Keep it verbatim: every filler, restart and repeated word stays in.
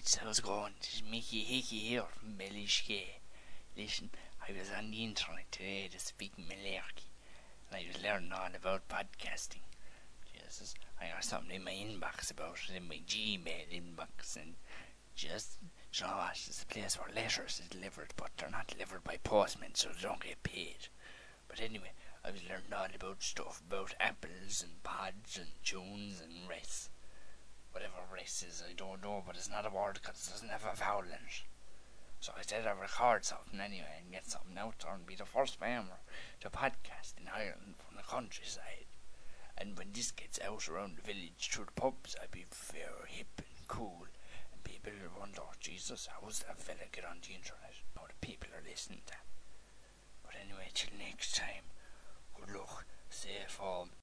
lads, how's it going? This is Mickey Hickey here from Bellishkay. Listen, I was on the internet today to speak malarkey, and I was learning all about podcasting. Jesus, I got something in my inbox about it, in my Gmail inbox, and just, you know what, it's a place where letters are delivered, but they're not delivered by postmen, so they don't get paid. But anyway, I was learning all about stuff about apples and pods and tunes and rests. Whatever race is, I don't know, but it's not a word because it doesn't have a vowel in it. So I said I'd record something anyway and get something out there and be the first farmer to podcast in Ireland from the countryside. And when this gets out around the village through the pubs, I'd be very hip and cool, and people will wonder, Jesus, how's that fella get on the internet? Now the people are listening to. But anyway, till next time, good luck, stay at home.